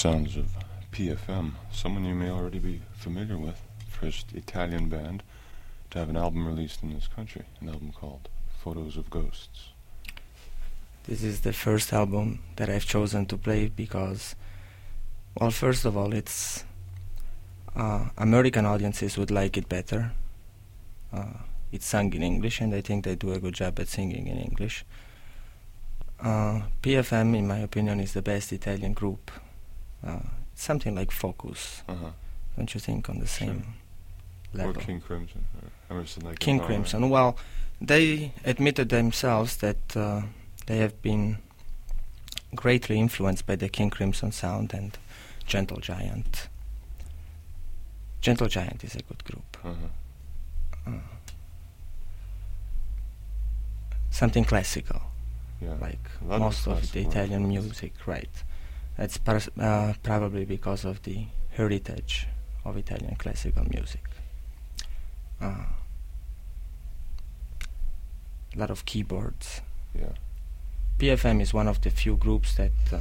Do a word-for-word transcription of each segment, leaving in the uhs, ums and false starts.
sounds of P F M, someone you may already be familiar with, first Italian band to have an album released in this country, an album called Photos of Ghosts. This is the first album that I've chosen to play because, well, first of all, it's uh, American audiences would like it better. Uh, it's sung in English, and I think they do a good job at singing in English. Uh, P F M, in my opinion, is the best Italian group. Uh, something like Focus, Uh-huh. don't you think, on the same Sure. level? Or King Crimson, or Emerson, Lake King and Palmer. Crimson. Well, they admitted themselves that uh, they have been greatly influenced by the King Crimson sound and Gentle Giant. Gentle Giant is a good group. Uh-huh. Uh, something classical, Yeah. like A lot of most of the classical Italian influence. music, right? That's pers- uh, probably because of the heritage of Italian classical music. Uh, a lot of keyboards. Yeah. P F M is one of the few groups that uh,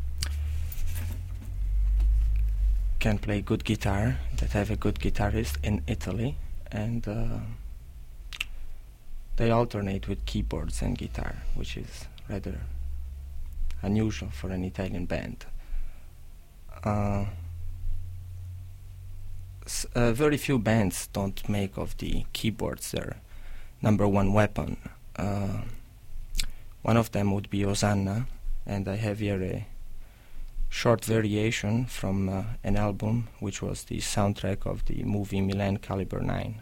can play good guitar, that have a good guitarist in Italy, and uh, they alternate with keyboards and guitar, which is rather unusual for an Italian band. Uh, s- uh, very few bands don't make of the keyboards their number one weapon. Uh, one of them would be Hosanna, and I have here a short variation from uh, an album which was the soundtrack of the movie Milan Caliber nine.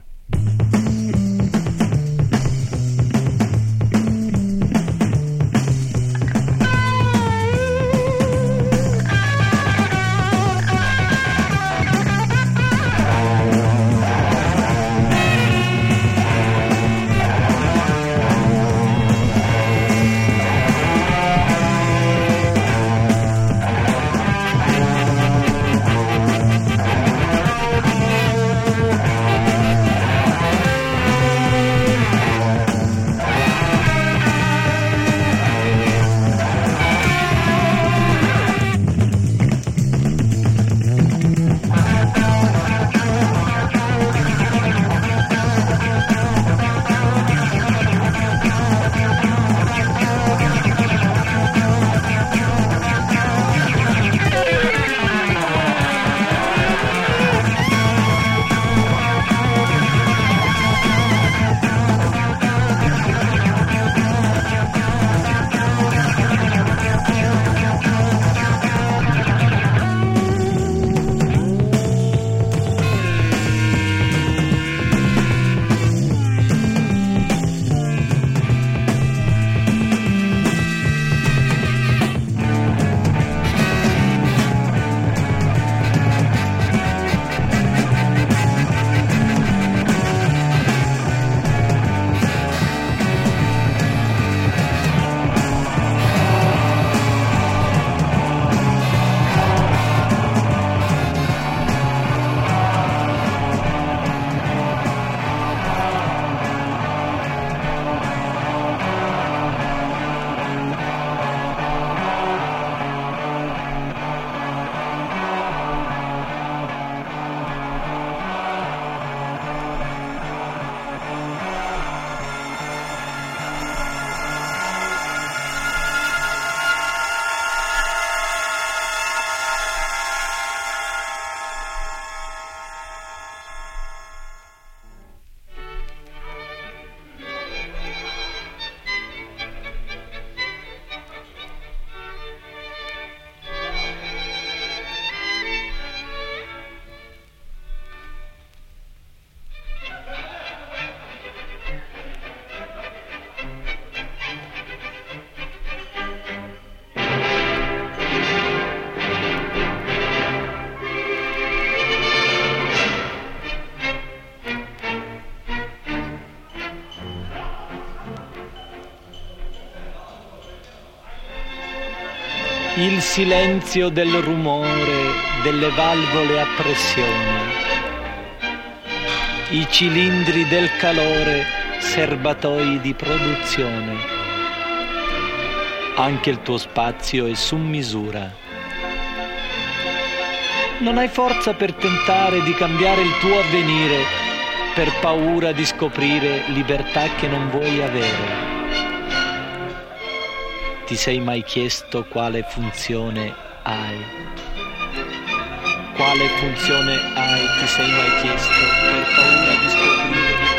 Il silenzio del rumore delle valvole a pressione, i cilindri del calore, serbatoi di produzione. Anche il tuo spazio è su misura. Non hai forza per tentare di cambiare il tuo avvenire, per paura di scoprire libertà che non vuoi avere. Ti sei mai chiesto quale funzione hai? Quale funzione hai? Ti sei mai chiesto per paura di scoprire libertà?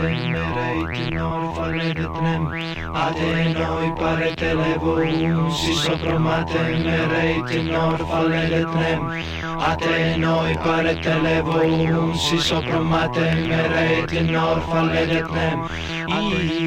mereit nor fallet nem ate noi parete levo si sopra mate mereit nor fallet nem ate noi parete levo si sopra mate mereit nor fallet nem i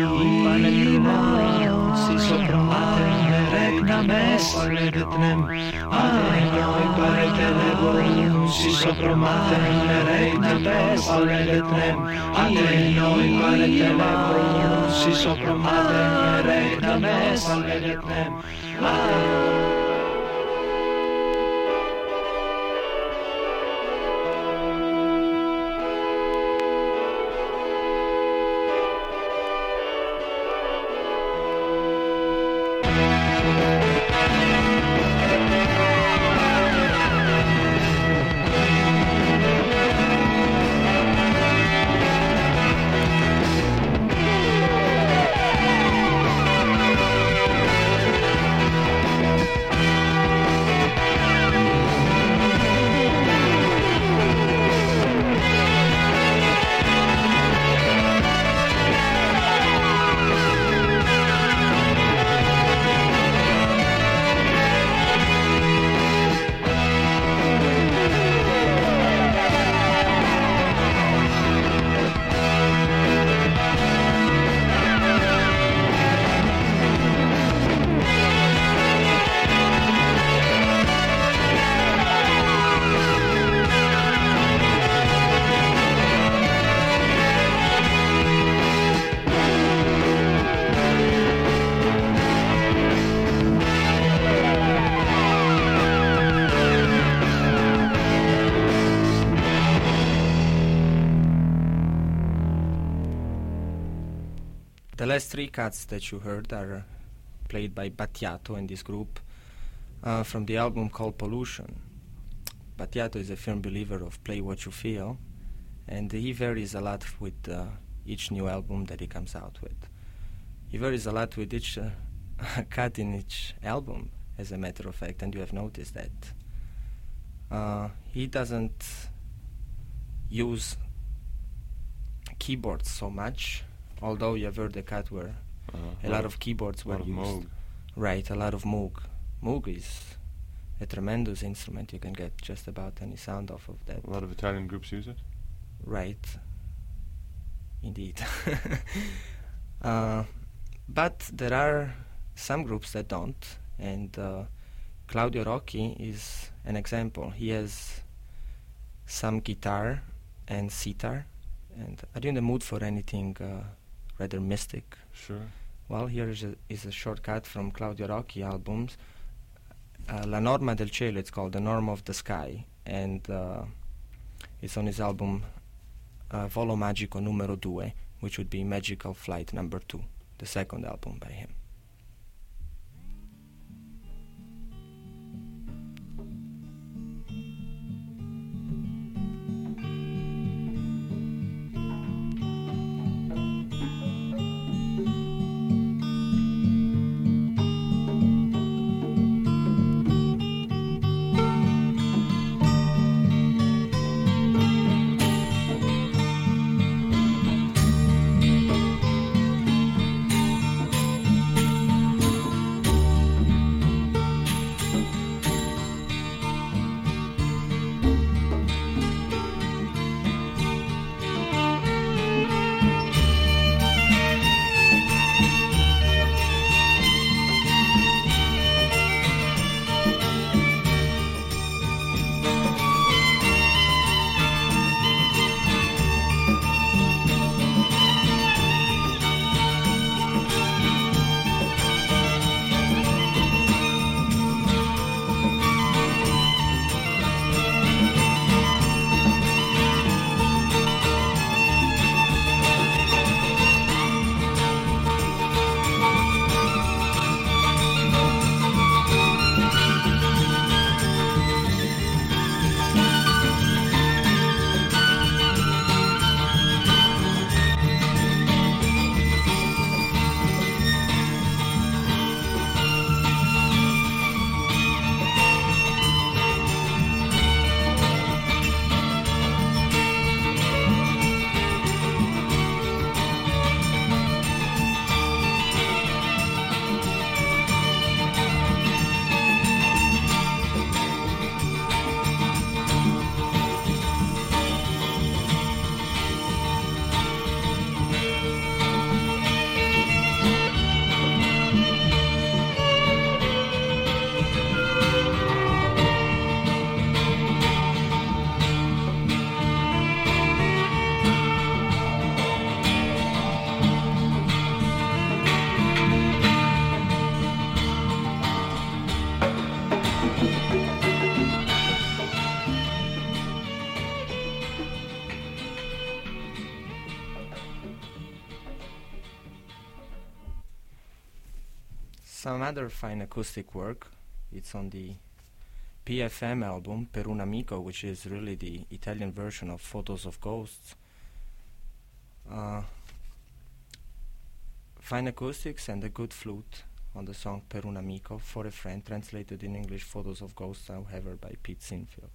si sopra mate regna mes fallet nem ate noi parete levo si sopra mate mereit nor fallet nem ate noi parete levo si sopra mate mereit nor fallet nem ate The last three cuts that you heard are played by Battiato and this group uh, from the album called Pollution. Battiato is a firm believer of play what you feel, and he varies a lot with uh, each new album that he comes out with. He varies a lot with each uh, cut in each album, as a matter of fact, and you have noticed that. Uh, he doesn't use keyboards so much, although you have heard the cut where uh, a lot of keyboards were used. Moog. Right, a lot of Moog. Moog is a tremendous instrument. You can get just about any sound off of that. A lot of Italian groups use it? Right. Indeed. uh, but there are some groups that don't, and uh, Claudio Rocchi is an example. He has some guitar and sitar. And are you in the mood for anything uh, rather mystic? Sure. Well, here is a, is a shortcut from Claudio Rocchi albums. Uh, La Norma del Cielo, it's called The Norm of the Sky, and uh, it's on his album uh, Volo Magico numero due, which would be Magical Flight number two, the second album by him. some other fine acoustic work. It's on the P F M album Per un amico, which is really the Italian version of Photos of Ghosts. Uh, fine acoustics and a good flute on the song Per un amico, For a Friend, translated in English Photos of Ghosts, however, by Pete Sinfield.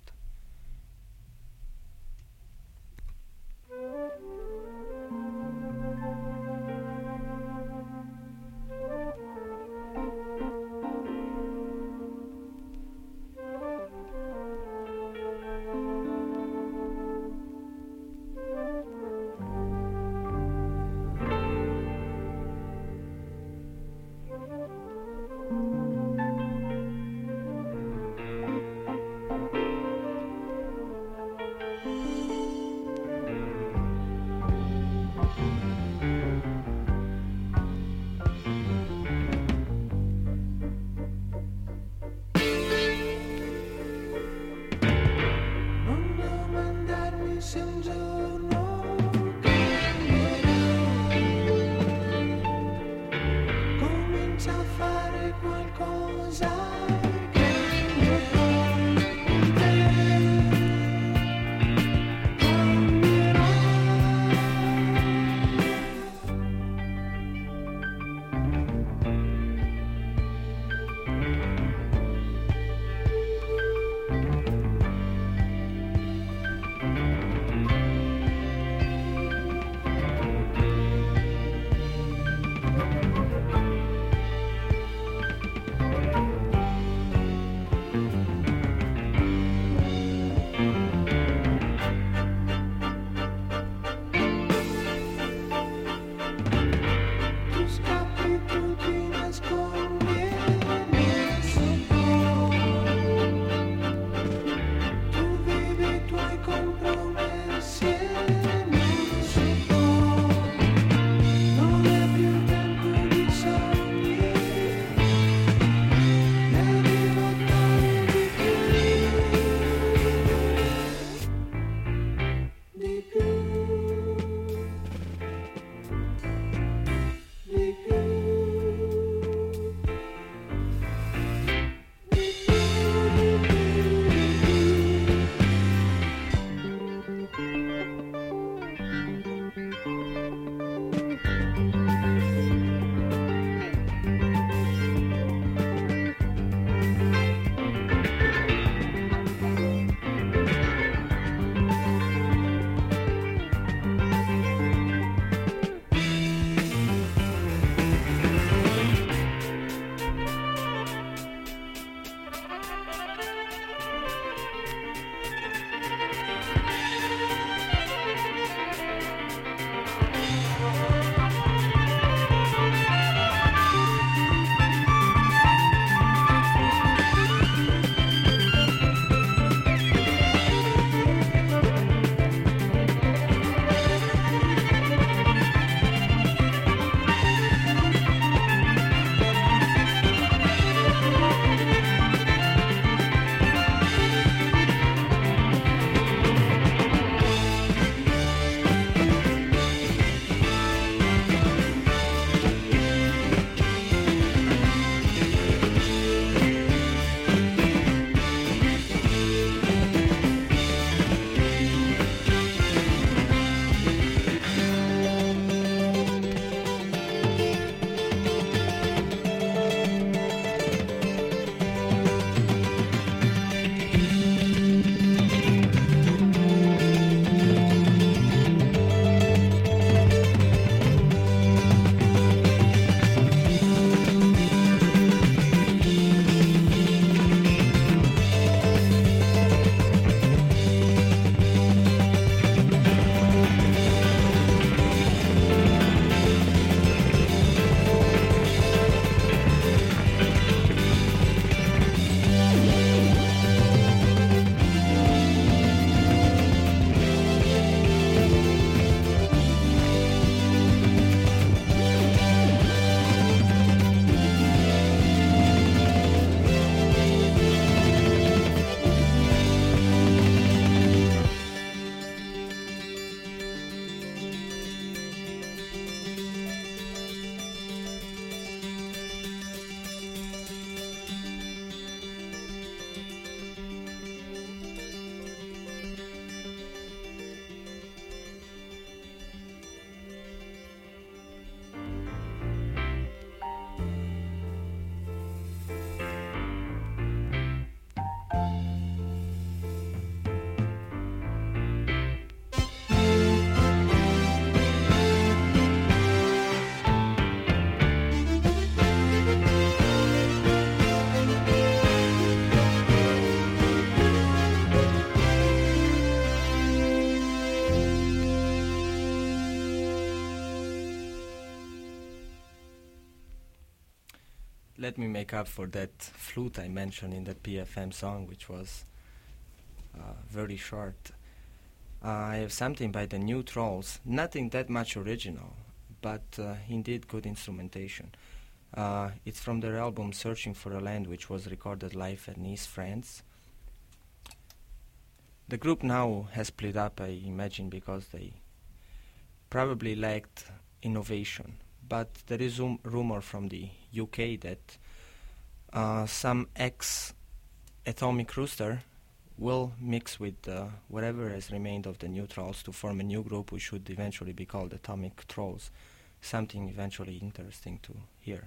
let me make up for that flute I mentioned in that P F M song, which was uh, very short. Uh, I have something by the New Trolls, nothing that much original, but uh, indeed good instrumentation. Uh, it's from their album Searching for a Land, which was recorded live at Nice, France. The group now has split up, I imagine, because they probably lacked innovation. But there is um, rumor from the U K that uh, some ex-Atomic Rooster will mix with uh, whatever has remained of the New Trolls to form a new group which should eventually be called Atomic Trolls. Something eventually interesting to hear.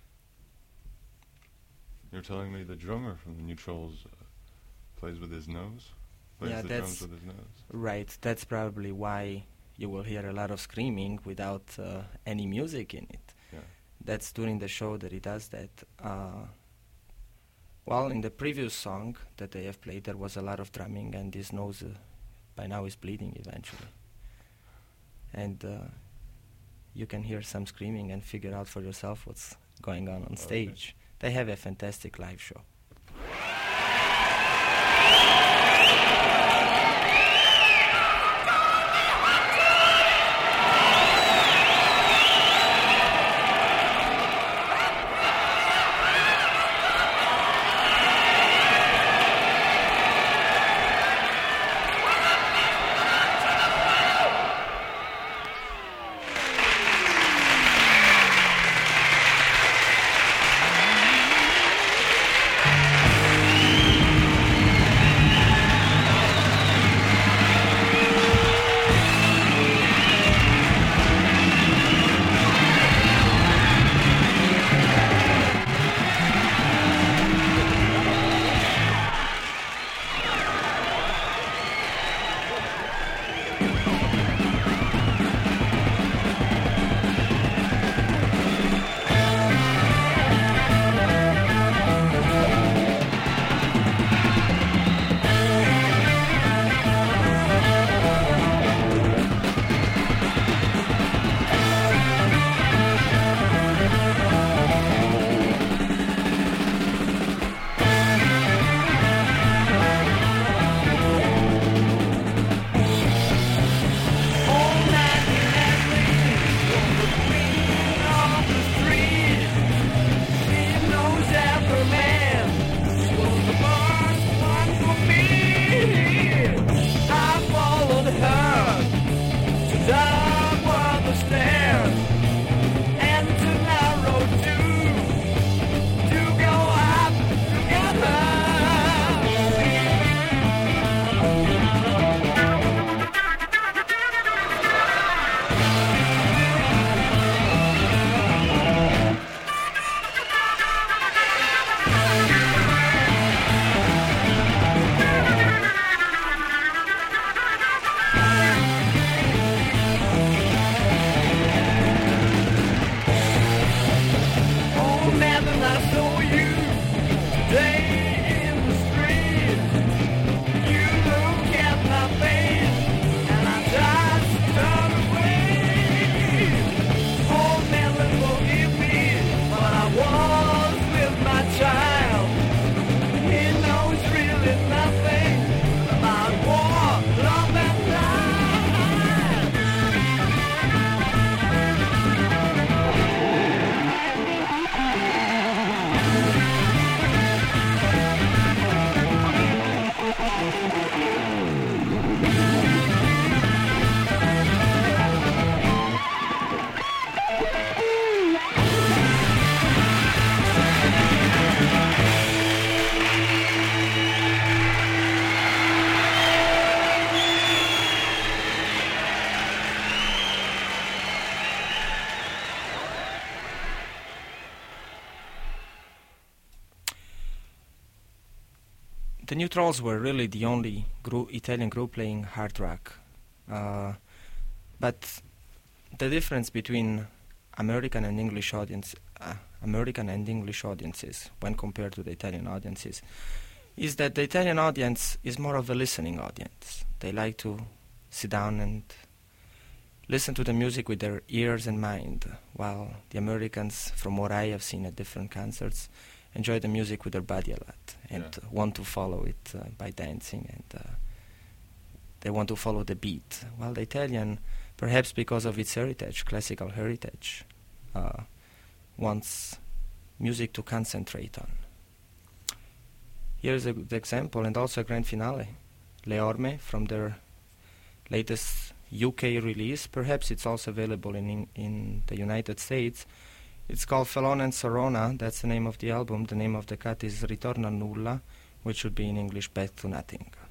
You're telling me the drummer from the New Trolls uh, plays with his nose? Plays Yeah, the that's drums with his nose? Right, that's probably why you will hear a lot of screaming without uh, any music in it. Yeah. That's during the show that he does that. Uh, well, in the previous song that they have played, there was a lot of drumming, and his nose uh, by now is bleeding eventually. And uh, you can hear some screaming and figure out for yourself what's going on on stage. Okay. They have a fantastic live show. The New Trolls were really the only group, Italian group playing hard rock. Uh, but the difference between American and English audience, uh, American and English audiences, when compared to the Italian audiences, is that the Italian audience is more of a listening audience. They like to sit down and listen to the music with their ears and mind, while the Americans, from what I have seen at different concerts, enjoy the music with their body a lot and Yeah. want to follow it uh, by dancing, and uh, they want to follow the beat. While the Italian, perhaps because of its heritage, classical heritage, uh, wants music to concentrate on. Here's a good example, and also a grand finale. Le Orme, from their latest U K release. Perhaps it's also available in, in in the United States. It's called Felon and Sorona. That's the name of the album. The name of the cut is Ritorno a Nulla, which would be in English Back to Nothing.